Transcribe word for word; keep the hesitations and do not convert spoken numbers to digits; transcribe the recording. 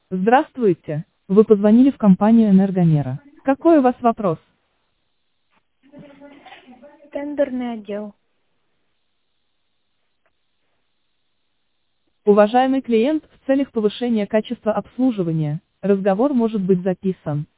Здравствуйте. Вы позвонили в компанию «Энергомера». Какой у вас вопрос? Тендерный отдел. Уважаемый клиент, в целях повышения качества обслуживания, разговор может быть записан.